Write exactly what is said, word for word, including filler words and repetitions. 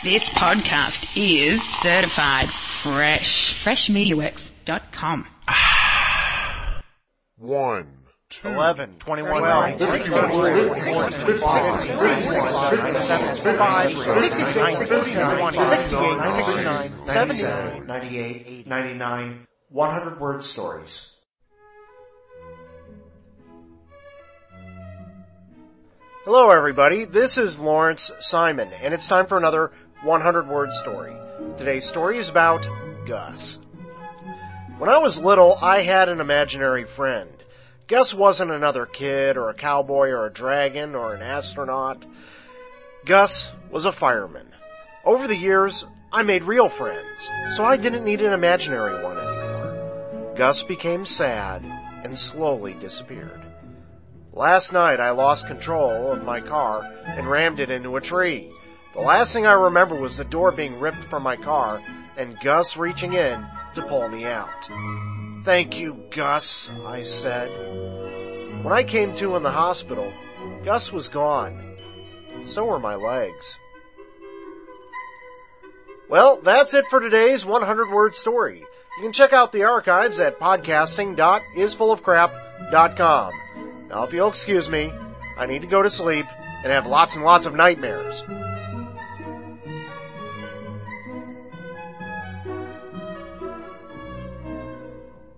This podcast is certified fresh. fresh media works dot com. One, two, eleven, twenty-one, twelve, sixteen, sixteen, sixty-nine, seventy, ninety-eight, ninety-nine, one hundred word stories. Hello everybody, this is Lawrence Simon, and it's time for another one hundred word story. Today's story is about Gus. When I was little, I had an imaginary friend. Gus wasn't another kid, or a cowboy, or a dragon, or an astronaut. Gus was a fireman. Over the years, I made real friends, so I didn't need an imaginary one anymore. Gus became sad and slowly disappeared. Last night, I lost control of my car and rammed it into a tree. The last thing I remember was the door being ripped from my car and Gus reaching in to pull me out. "Thank you, Gus," I said. When I came to in the hospital, Gus was gone. So were my legs. Well, that's it for today's one hundred word story. You can check out the archives at podcasting dot is full of crap dot com. Now, if you'll excuse me, I need to go to sleep and have lots and lots of nightmares.